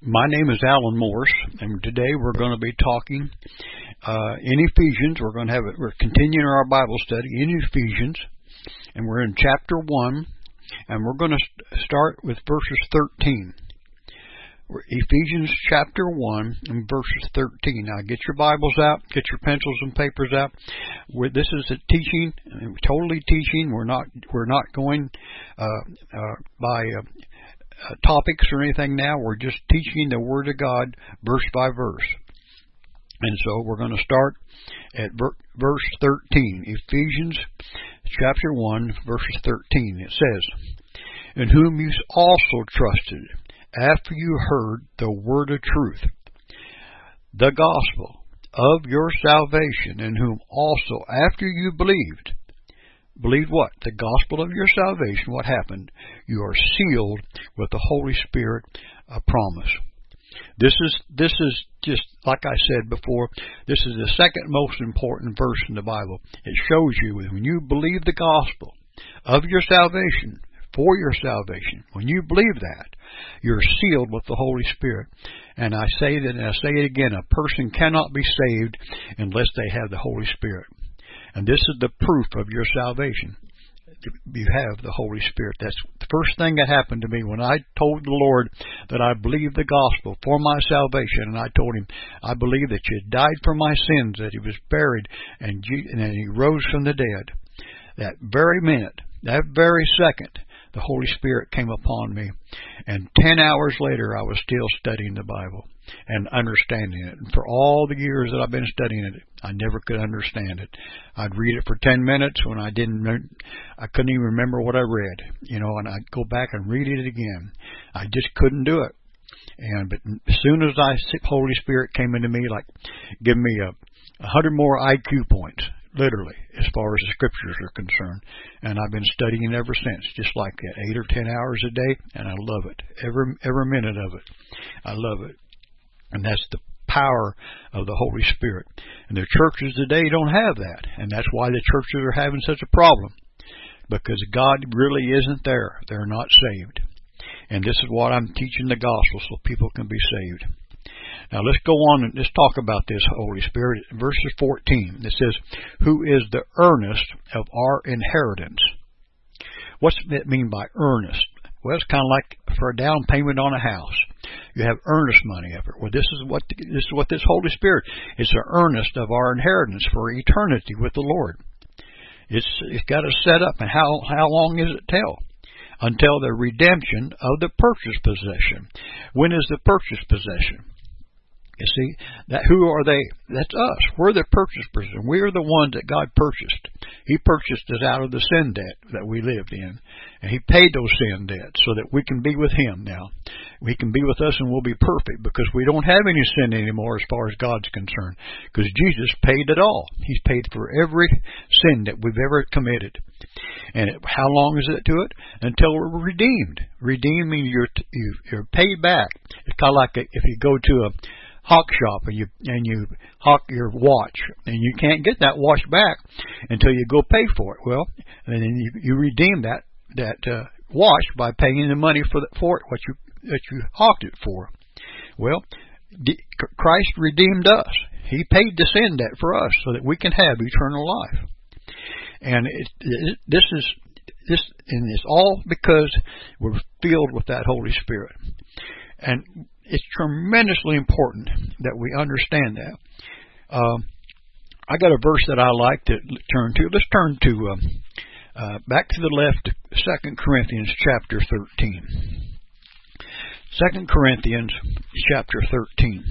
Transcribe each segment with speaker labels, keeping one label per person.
Speaker 1: My name is Alan Morse, and today we're going to be talking in Ephesians. We're continuing our Bible study in Ephesians, and we're in chapter 1, and we're going to start with verses 13. Ephesians chapter 1 and verses 13. Now get your Bibles out, get your pencils and papers out. This is a teaching, totally teaching. We're not going by topics or anything now. We're just teaching the Word of God verse by verse. And so we're going to start at verse 13. Ephesians chapter 1 verse 13. It says, "In whom you also trusted, after you heard the word of truth, the gospel of your salvation, in whom also after you believed." Believed what? The gospel of your salvation. What happened? You are sealed with the Holy Spirit, a promise. This is just, like I said before, this is the second most important verse in the Bible. It shows you when you believe the gospel of your salvation, for your salvation, when you believe that, you're sealed with the Holy Spirit. And I say that, and I say it again, a person cannot be saved unless they have the Holy Spirit. And this is the proof of your salvation. You have the Holy Spirit. That's the first thing that happened to me when I told the Lord that I believed the gospel for my salvation. And I told Him, I believe that You died for my sins, that He was buried, and that He rose from the dead. That very minute, that very second, the Holy Spirit came upon me. And 10 hours later, I was still studying the Bible and understanding it. And for all the years that I've been studying it, I never could understand it. I'd read it for 10 minutes when I couldn't even remember what I read, and I'd go back and read it again. I just couldn't do it. But as soon as the Holy Spirit came into me, like giving me 100 more IQ points, literally, as far as the scriptures are concerned. And I've been studying ever since, just like that, 8 or 10 hours a day, and I love it. Every minute of it. I love it. And that's the power of the Holy Spirit. And the churches today don't have that. And that's why the churches are having such a problem. Because God really isn't there. They're not saved. And this is what I'm teaching the gospel so people can be saved. Now let's go on and let's talk about this Holy Spirit. Verses 14, it says, "Who is the earnest of our inheritance." What's it mean by earnest? Well, it's kind of like for a down payment on a house. You have earnest money of it. Well, this is what this Holy Spirit is, the earnest of our inheritance for eternity with the Lord. It's got to set up. And how long is it till? Until the redemption of the purchased possession. When is the purchased possession? You see, who are they? That's us. We're the purchased person. We are the ones that God purchased. He purchased us out of the sin debt that we lived in. And He paid those sin debts so that we can be with Him now. He can be with us and we'll be perfect because we don't have any sin anymore as far as God's concerned. Because Jesus paid it all. He's paid for every sin that we've ever committed. And how long is it to it? Until we're redeemed. Redeemed means you're paid back. It's kind of like if you go to a hawk shop and you hawk your watch, and you can't get that watch back until you go pay for it. Well, and then you redeem that watch by paying the money for it, what you hawked it for. Well, Christ redeemed us. He paid the sin debt for us so that we can have eternal life. And this is all because we're filled with that Holy Spirit. And it's tremendously important that we understand that. I got a verse that I like to turn to. Let's turn to back to the left, 2 Corinthians chapter 13. 2 Corinthians chapter 13.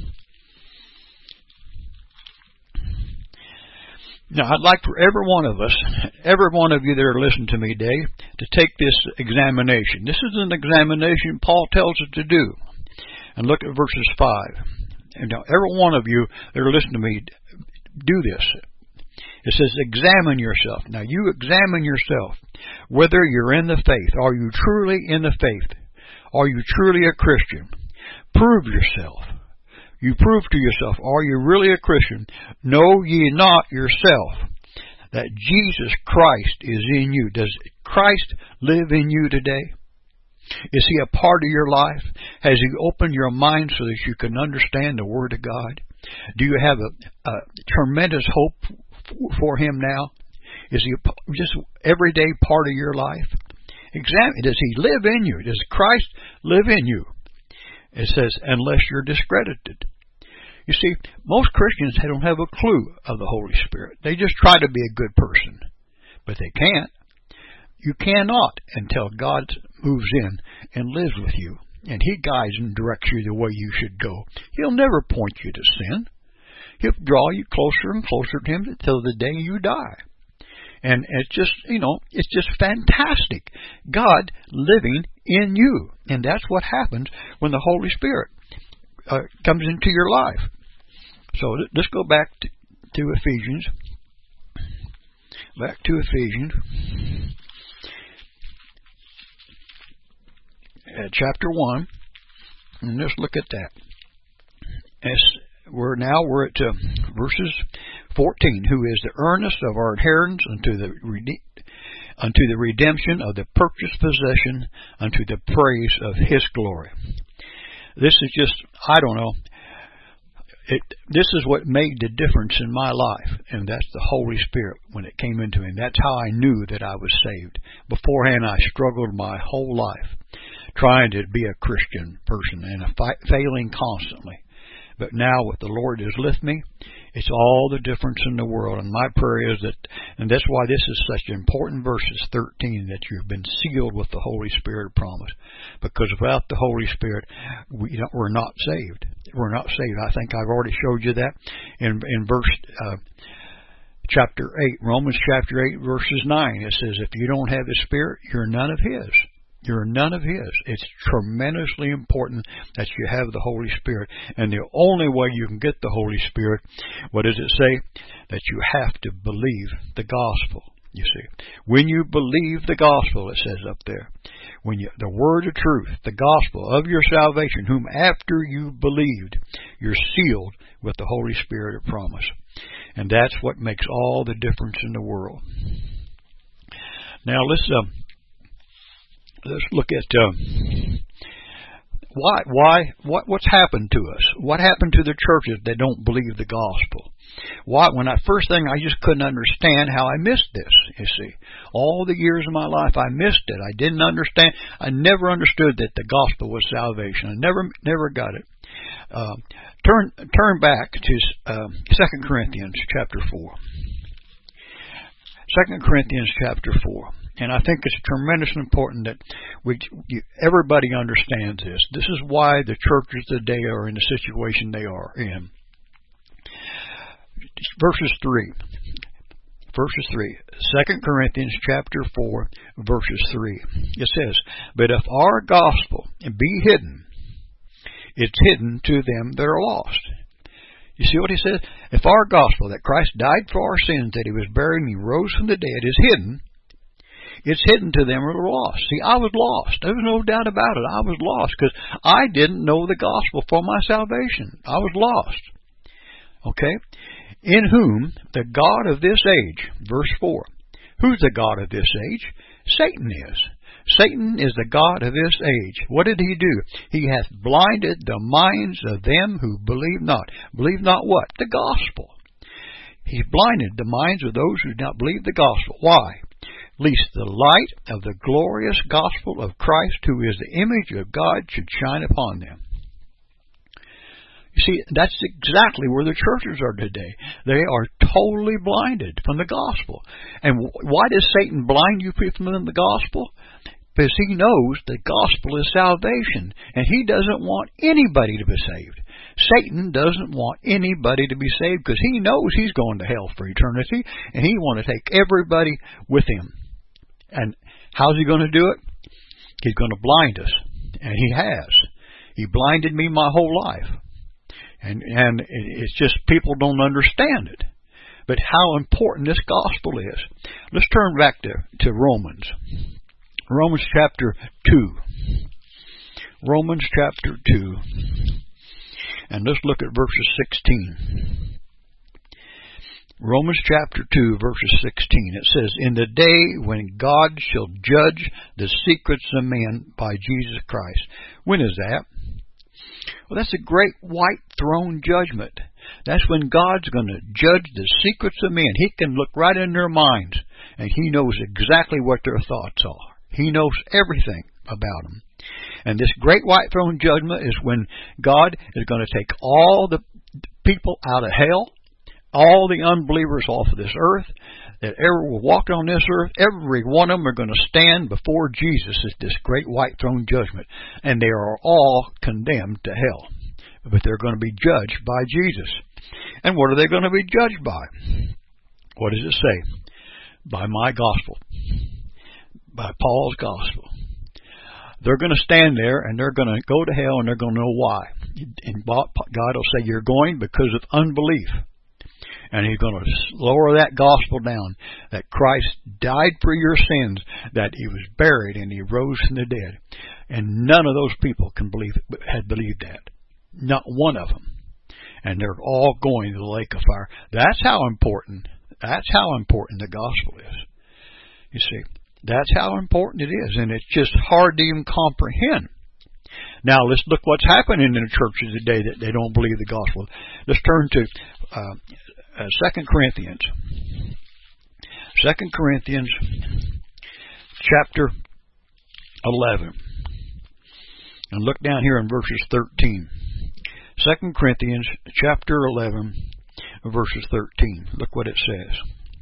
Speaker 1: Now, I'd like for every one of us, every one of you that are listening to me today, to take this examination. This is an examination Paul tells us to do. And look at verses 5. And now, every one of you that are listening to me, do this. It says, examine yourself. Now, you examine yourself, whether you're in the faith. Are you truly in the faith? Are you truly a Christian? Prove yourself. You prove to yourself, are you really a Christian? Know ye not yourself that Jesus Christ is in you. Does Christ live in you today? Is He a part of your life? Has He opened your mind so that you can understand the Word of God? Do you have a tremendous hope for Him now? Is He just everyday part of your life? Examine. Does He live in you? Does Christ live in you? It says, unless you're discredited. You see, most Christians don't have a clue of the Holy Spirit. They just try to be a good person, but they can't. You cannot until God moves in and lives with you, and He guides and directs you the way you should go. He'll never point you to sin. He'll draw you closer and closer to Him until the day you die. And it's just, it's just fantastic. God living in you. And that's what happens when the Holy Spirit comes into your life. So let's go back to Ephesians. Back to Ephesians. Chapter 1. And let's look at that. We're at verses 14, who is the earnest of our inheritance unto the redemption of the purchased possession, unto the praise of His glory. This is just, I don't know, this is what made the difference in my life, and that's the Holy Spirit when it came into me. That's how I knew that I was saved. Beforehand, I struggled my whole life trying to be a Christian person and failing constantly. But now with the Lord has lifted me, it's all the difference in the world. And my prayer is that, and that's why this is such an important verses 13, that you've been sealed with the Holy Spirit promise. Because without the Holy Spirit, we're not saved. We're not saved. I think I've already showed you that in verse chapter 8, Romans chapter 8, verses 9. It says, if you don't have the Spirit, you're none of His. You're none of His. It's tremendously important that you have the Holy Spirit. And the only way you can get the Holy Spirit, what does it say? That you have to believe the gospel, you see. When you believe the gospel, it says up there, the word of truth, the gospel of your salvation, whom after you believed, you're sealed with the Holy Spirit of promise. And that's what makes all the difference in the world. Now let's look at what's happened to us. What happened to the churches that don't believe the gospel? First thing, I just couldn't understand how I missed this, you see. All the years of my life, I missed it. I didn't understand. I never understood that the gospel was salvation. I never got it. Turn back to 2 Corinthians chapter 4. 2 Corinthians chapter 4. And I think it's tremendously important that everybody understands this. This is why the churches today are in the situation they are in. Verses 3. 2 Corinthians chapter 4, verses 3. It says, but if our gospel be hidden, it's hidden to them that are lost. You see what he says? If our gospel, that Christ died for our sins, that He was buried and He rose from the dead, is hidden, it's hidden to them who are lost. See, I was lost. There was no doubt about it. I was lost because I didn't know the gospel for my salvation. I was lost. Okay? In whom the God of this age, verse 4. Who's the God of this age? Satan is. Satan is the God of this age. What did he do? He hath blinded the minds of them who believe not. Believe not what? The gospel. He's blinded the minds of those who do not believe the gospel. Why? Lest the light of the glorious gospel of Christ, who is the image of God, should shine upon them. You see, that's exactly where the churches are today. They are totally blinded from the gospel. And why does Satan blind you people from the gospel? Because he knows the gospel is salvation, and he doesn't want anybody to be saved. Satan doesn't want anybody to be saved because he knows he's going to hell for eternity, and he wants to take everybody with him. And how's he going to do it? He's going to blind us, and he has. He blinded me my whole life. And it's just people don't understand it. But how important this gospel is. Let's turn back to Romans. Romans chapter 2. Romans chapter 2. And let's look at verses 16. Romans chapter 2, verses 16. It says, "In the day when God shall judge the secrets of men by Jesus Christ." When is that? Well, that's a great white throne judgment. That's when God's going to judge the secrets of men. He can look right in their minds, and He knows exactly what their thoughts are. He knows everything about them. And this great white throne judgment is when God is going to take all the people out of hell, all the unbelievers off of this earth, that ever walked on this earth. Every one of them are going to stand before Jesus at this great white throne judgment, and they are all condemned to hell. But they're going to be judged by Jesus. And what are they going to be judged by? What does it say? By my gospel. By Paul's gospel. They're going to stand there, and they're going to go to hell, and they're going to know why. And God will say, you're going because of unbelief. And He's going to lower that gospel down, that Christ died for your sins, that He was buried, and He rose from the dead. And none of those people had believed that. Not one of them. And they're all going to the lake of fire. That's how important the gospel is. You see, that's how important it is, and it's just hard to even comprehend. Now, let's look what's happening in the churches today that they don't believe the gospel. Let's turn to 2 Corinthians. 2 Corinthians chapter 11. And look down here in verses 13. 2 Corinthians chapter 11, verses 13. Look what it says.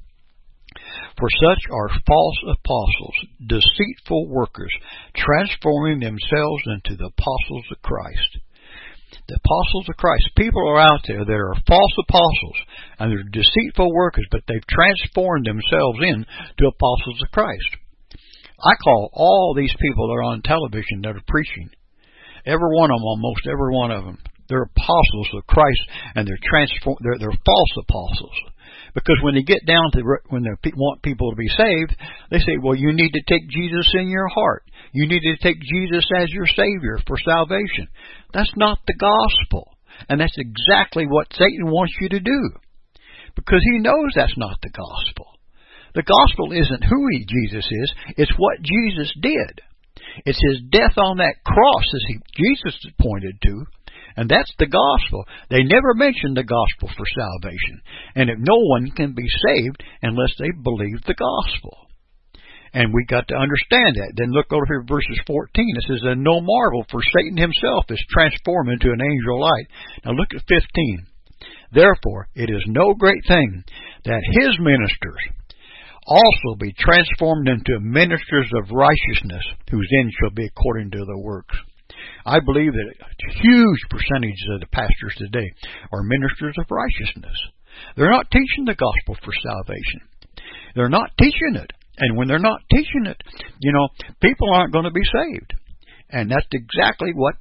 Speaker 1: "For such are false apostles, deceitful workers, transforming themselves into the apostles of Christ." The apostles of Christ. People are out there that are false apostles, and they're deceitful workers, but they've transformed themselves into apostles of Christ. I call all these people that are on television that are preaching, every one of them, almost every one of them, they're apostles of Christ, and they're false apostles. Because when they get down to when they want people to be saved, they say, well, you need to take Jesus in your heart. You need to take Jesus as your Savior for salvation. That's not the gospel. And that's exactly what Satan wants you to do. Because he knows that's not the gospel. The gospel isn't who Jesus is. It's what Jesus did. It's His death on that cross as Jesus pointed to. And that's the gospel. They never mention the gospel for salvation. And if no one can be saved unless they believe the gospel. And we got to understand that. Then look over here, verses 14. It says, "And no marvel, for Satan himself is transformed into an angel of light." Now look at 15. "Therefore it is no great thing that his ministers also be transformed into ministers of righteousness, whose end shall be according to their works." I believe that a huge percentage of the pastors today are ministers of righteousness. They're not teaching the gospel for salvation. They're not teaching it. And when they're not teaching it, people aren't going to be saved. And that's exactly what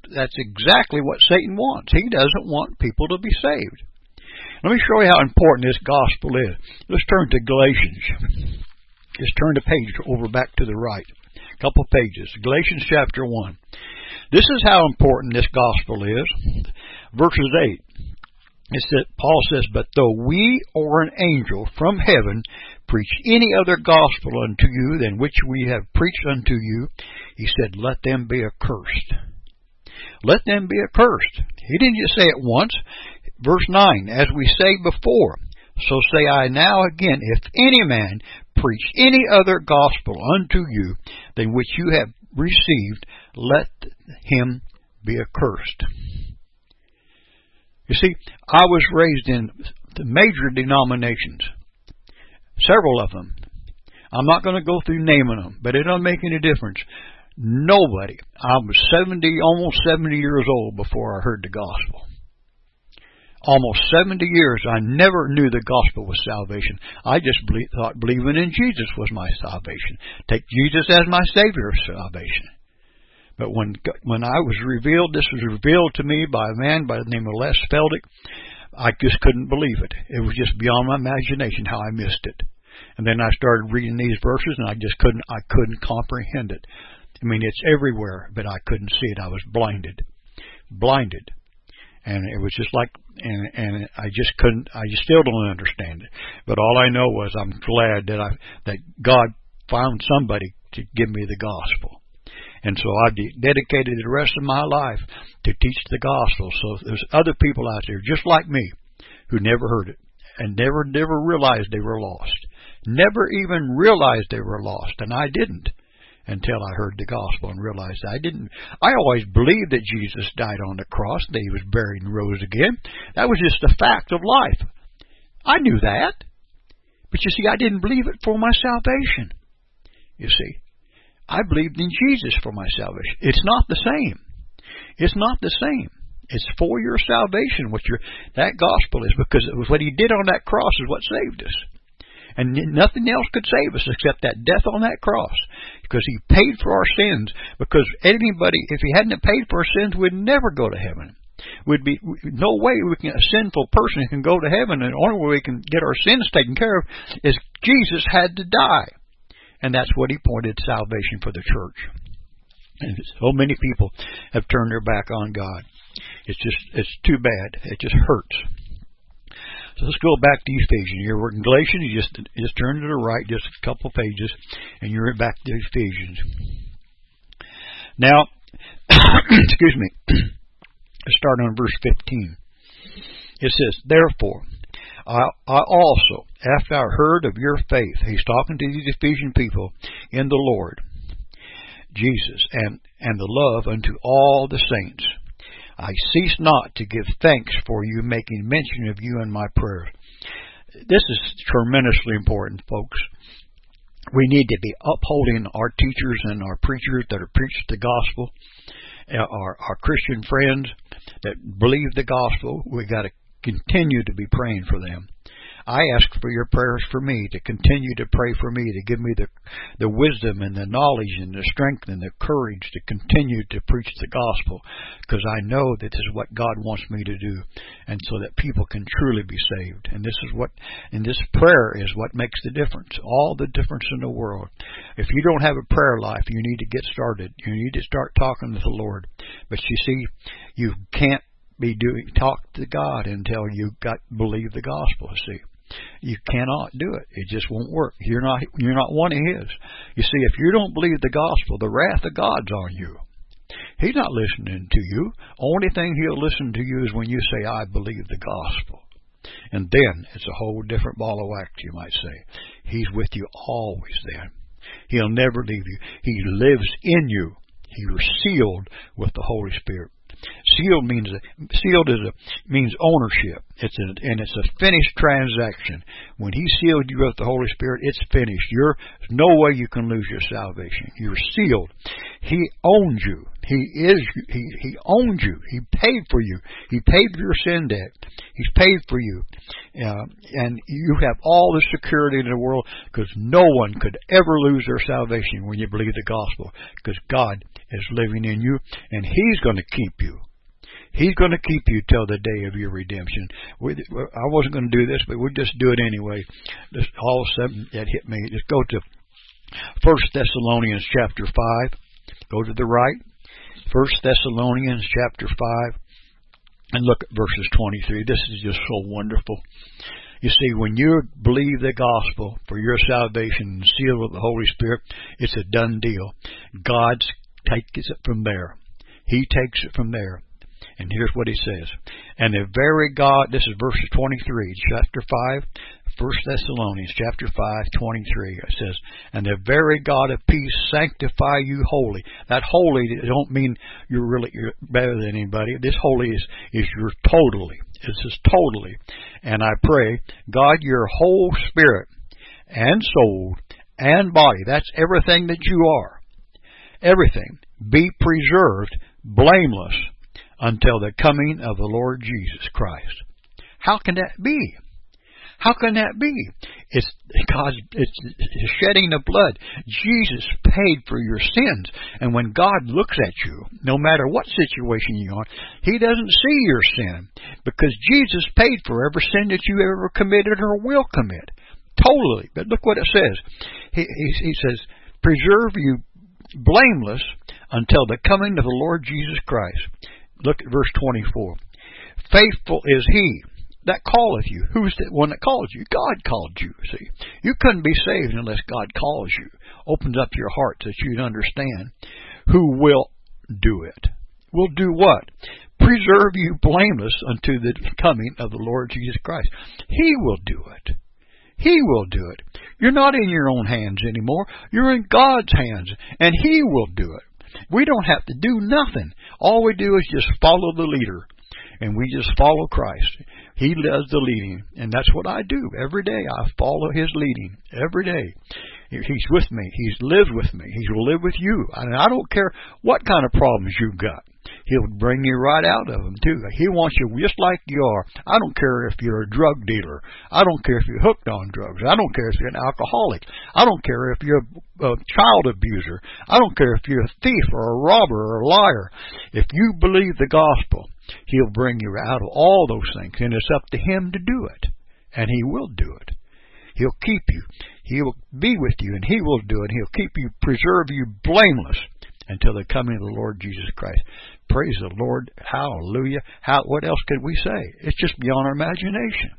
Speaker 1: Satan wants. He doesn't want people to be saved. Let me show you how important this gospel is. Let's turn to Galatians. Just turn the page over back to the right. A couple pages. Galatians chapter 1. This is how important this gospel is. Verses 8. Paul says, "But though we or an angel from heaven preach any other gospel unto you than which we have preached unto you," he said, "let them be accursed." Let them be accursed. He didn't just say it once. Verse 9, "As we say before, so say I now again, if any man preach any other gospel unto you than which you have received, let him be accursed." You see, I was raised in the major denominations, several of them. I'm not going to go through naming them, but it doesn't make any difference. Nobody. I was almost 70 years old before I heard the gospel. Almost 70 years, I never knew the gospel was salvation. I just thought believing in Jesus was my salvation. Take Jesus as my Savior of salvation. But when this was revealed to me by a man by the name of Les Feldick, I just couldn't believe it. It was just beyond my imagination how I missed it. And then I started reading these verses, and I couldn't comprehend it. I mean, it's everywhere, but I couldn't see it. I was blinded. And it was just like and I just couldn't. I still don't understand it. But all I know was I'm glad that God found somebody to give me the gospel. And so I've dedicated the rest of my life to teach the gospel. So there's other people out there just like me who never heard it and never realized they were lost. Never even realized they were lost, and I didn't until I heard the gospel and realized I always believed that Jesus died on the cross, that he was buried and rose again. That was just a fact of life. I knew that. But you see, I didn't believe it for my salvation. You see, I believed in Jesus for my salvation. It's not the same. It's not the same. It's for your salvation. That gospel is, because it was what he did on that cross is what saved us. And nothing else could save us except that death on that cross, because he paid for our sins. Because anybody, if he hadn't paid for our sins, we'd never go to heaven. No way a sinful person can go to heaven, and the only way we can get our sins taken care of is Jesus had to die. And that's what he pointed salvation for the church. And so many people have turned their back on God. It's too bad. It just hurts. So let's go back to Ephesians. You're in Galatians, you just turn to the right just a couple pages, and you're back to Ephesians. Now, excuse me, let's start on verse 15. It says, therefore, I also, after I heard of your faith, he's talking to these Ephesian people in the Lord Jesus, and the love unto all the saints, I cease not to give thanks for you, making mention of you in my prayers. This is tremendously important, folks. We need to be upholding our teachers and our preachers that are preaching the gospel, our Christian friends that believe the gospel. We got to continue to be praying for them. I ask for your prayers for me, to continue to pray for me, to give me the wisdom and the knowledge and the strength and the courage to continue to preach the gospel, because I know that this is what God wants me to do, and so that people can truly be saved. And this prayer is what makes the difference, all the difference in the world. If you don't have a prayer life, you need to get started. You need to start talking to the Lord. But you see, you can't talk to God until you believe the gospel. See, you cannot do it. It just won't work. You're not one of his. You see, if you don't believe the gospel, the wrath of God's on you. He's not listening to you. Only thing he'll listen to you is when you say, I believe the gospel. And then it's a whole different ball of wax, you might say. He's with you always then. He'll never leave you. He lives in you. You're sealed with the Holy Spirit. Sealed means ownership. It's a finished transaction. When he sealed you with the Holy Spirit, it's finished. There's no way you can lose your salvation. You're sealed. He owns you. He owns you. He paid for you. He paid for your sin debt. He's paid for you. And you have all the security in the world, because no one could ever lose their salvation when you believe the gospel, because God is living in you, and he's going to keep you. He's going to keep you till the day of your redemption. I wasn't going to do this, but we'll just do it anyway. Just all of a sudden, that hit me. Just go to 1 Thessalonians chapter 5. Go to the right. 1 Thessalonians chapter 5. And look at verses 23. This is just so wonderful. You see, when you believe the gospel for your salvation and sealed with the Holy Spirit, it's a done deal. God takes it from there. He takes it from there. And here's what he says. And the very God, this is verses 23, chapter 5, 1 Thessalonians chapter 5, 23. It says, and the very God of peace sanctify you wholly. That holy don't mean you're better than anybody. This holy is you're totally. It says totally. And I pray, God, your whole spirit and soul and body, that's everything that you are, everything, be preserved blameless until the coming of the Lord Jesus Christ. How can that be? How can that be? It's because it's the shedding of blood. Jesus paid for your sins. And when God looks at you, no matter what situation you're in, he doesn't see your sin, because Jesus paid for every sin that you ever committed or will commit. Totally. But look what it says. He says, preserve you blameless until the coming of the Lord Jesus Christ. Look at verse 24. Faithful is He that calleth you. Who's the one that called you? God called you, see. You couldn't be saved unless God calls you, opens up your heart so that you'd understand who will do it. Will do what? Preserve you blameless unto the coming of the Lord Jesus Christ. He will do it. He will do it. You're not in your own hands anymore. You're in God's hands, and He will do it. We don't have to do nothing. All we do is just follow the leader, and we just follow Christ. He does the leading, and that's what I do every day. I follow His leading every day. He's with me. He's lived with me. He will live with you. And I don't care what kind of problems you've got. He'll bring you right out of them, too. He wants you just like you are. I don't care if you're a drug dealer. I don't care if you're hooked on drugs. I don't care if you're an alcoholic. I don't care if you're a child abuser. I don't care if you're a thief or a robber or a liar. If you believe the gospel, He'll bring you out of all those things. And it's up to Him to do it. And He will do it. He'll keep you. He will be with you, and He will do it. He'll keep you, preserve you blameless until the coming of the Lord Jesus Christ. Praise the Lord. Hallelujah. What else could we say? It's just beyond our imagination.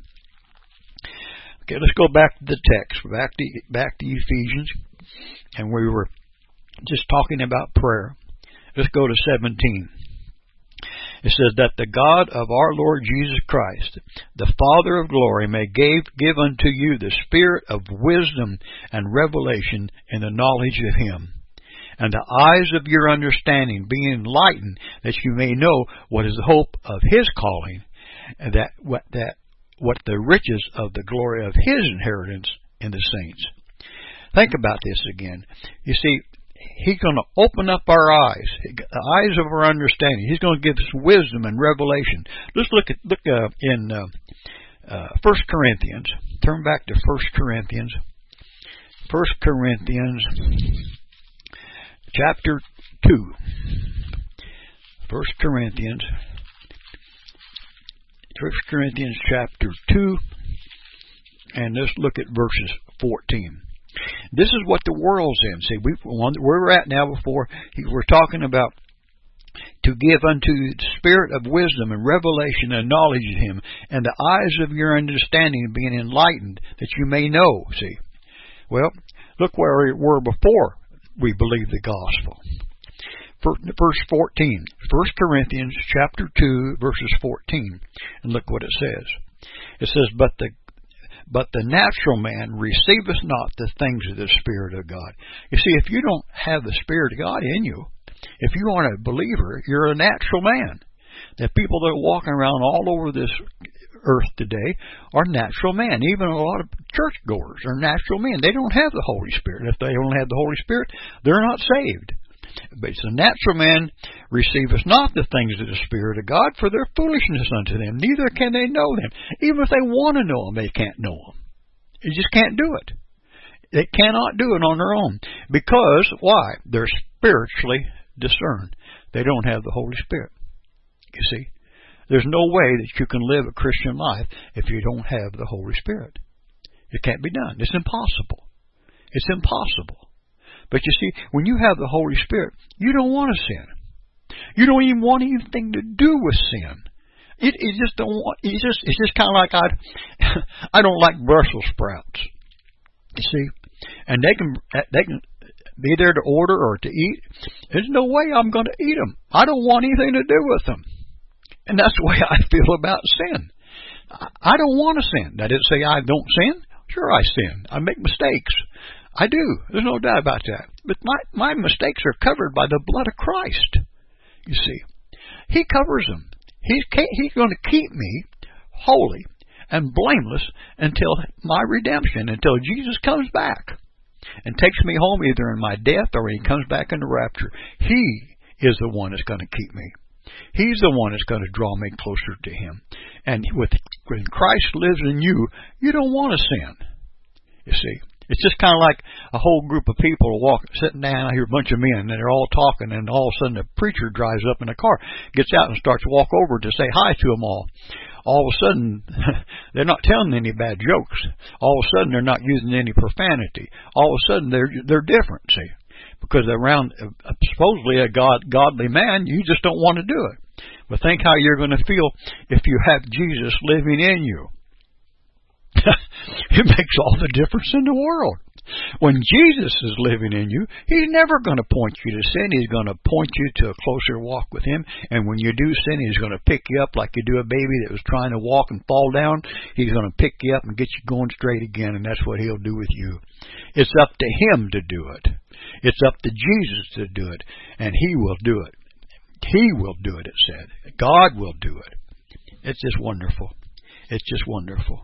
Speaker 1: Okay, let's go back to the text, back to Ephesians. And we were just talking about prayer. Let's go to 17. It says that the God of our Lord Jesus Christ, the Father of glory, may give unto you the spirit of wisdom and revelation in the knowledge of Him, and the eyes of your understanding be enlightened, that you may know what is the hope of His calling, and what the riches of the glory of His inheritance in the saints. Think about this again. You see, He's going to open up our eyes, the eyes of our understanding. He's going to give us wisdom and revelation. Let's look in 1 Corinthians. Turn back to 1 Corinthians. 1 Corinthians chapter 2. 1 Corinthians chapter 2. And let's look at verses 14. This is what the world's in. See, where we're at now before, we're talking about to give unto the spirit of wisdom and revelation and knowledge of Him, and the eyes of your understanding being enlightened, that you may know. See, well, look where we were before we believed the gospel. Verse 14, 1 Corinthians chapter 2, verses 14, and look what it says. It says, But the natural man receiveth not the things of the Spirit of God. You see, if you don't have the Spirit of God in you, if you aren't a believer, you're a natural man. The people that are walking around all over this earth today are natural men. Even a lot of churchgoers are natural men. They don't have the Holy Spirit. If they don't have the Holy Spirit, they're not saved. But it's a natural man receiveth not the things of the Spirit of God, for their foolishness unto them. Neither can they know them. Even if they want to know them, they can't know them. You just can't do it. They cannot do it on their own. Because, why? They're spiritually discerned. They don't have the Holy Spirit. You see? There's no way that you can live a Christian life if you don't have the Holy Spirit. It can't be done. It's impossible. It's impossible. But you see, when you have the Holy Spirit, you don't want to sin. You don't even want anything to do with sin. You just don't want. It's just kind of like I don't like Brussels sprouts. You see, and they can be there to order or to eat. There's no way I'm going to eat them. I don't want anything to do with them. And that's the way I feel about sin. I don't want to sin. That didn't say I don't sin. Sure, I sin. I make mistakes. I do. There's no doubt about that. But my mistakes are covered by the blood of Christ. You see, He covers them. He's going to keep me holy and blameless until my redemption, until Jesus comes back and takes me home either in my death or He comes back in the rapture. He is the one that's going to keep me. He's the one that's going to draw me closer to Him. And when Christ lives in you, you don't want to sin. You see, it's just kind of like a whole group of people sitting down. I hear a bunch of men, and they're all talking, and all of a sudden the preacher drives up in a car, gets out and starts to walk over to say hi to them all. All of a sudden, they're not telling any bad jokes. All of a sudden, they're not using any profanity. All of a sudden, they're different, see. Because they're around supposedly a godly man, you just don't want to do it. But think how you're going to feel if you have Jesus living in you. It makes all the difference in the world. When Jesus is living in you, He's never going to point you to sin. He's going to point you to a closer walk with Him. And when you do sin, He's going to pick you up like you do a baby that was trying to walk and fall down. He's going to pick you up and get you going straight again, and that's what He'll do with you. It's up to Him to do it. It's up to Jesus to do it, and He will do it. He will do it, it said. God will do it. It's just wonderful. It's just wonderful.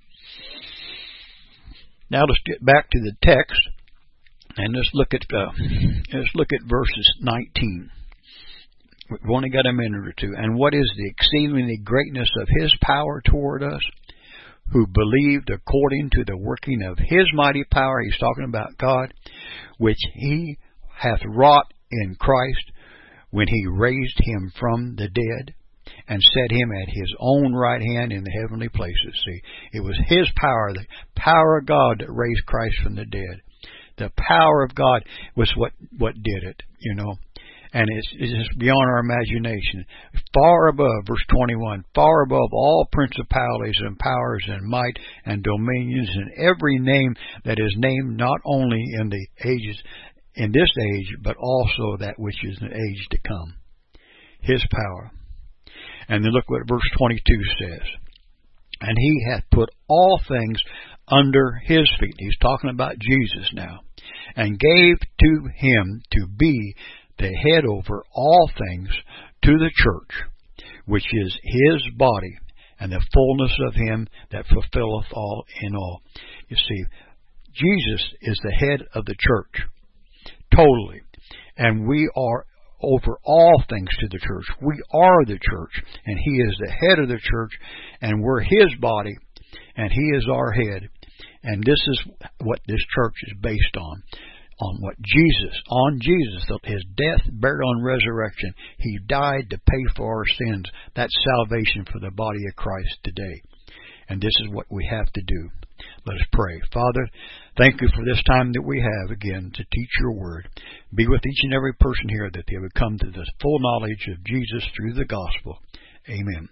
Speaker 1: Now let's get back to the text, and let's look at verses 19. We've only got a minute or two. And what is the exceedingly greatness of His power toward us, who believed according to the working of His mighty power? He's talking about God, which He hath wrought in Christ, when He raised Him from the dead, and set Him at His own right hand in the heavenly places. See, it was His power, the power of God, that raised Christ from the dead. The power of God was what did it, you know. And it's just beyond our imagination. Far above, verse 21, far above all principalities and powers and might and dominions and every name that is named, not only in the ages, in this age, but also that which is an age to come. His power. And then look what verse 22 says. And He hath put all things under His feet. He's talking about Jesus now. And gave to Him to be the head over all things to the church, which is His body, and the fullness of Him that fulfilleth all in all. You see, Jesus is the head of the church. Totally. And we are over all things to the church. We are the church, and He is the head of the church, and we're His body, and He is our head. And this is what this church is based on what Jesus, His death, burial, and resurrection. He died to pay for our sins. That's salvation for the body of Christ today. And this is what we have to do. Let us pray. Father, thank You for this time that we have again to teach Your word. Be with each and every person here, that they would come to the full knowledge of Jesus through the gospel. Amen.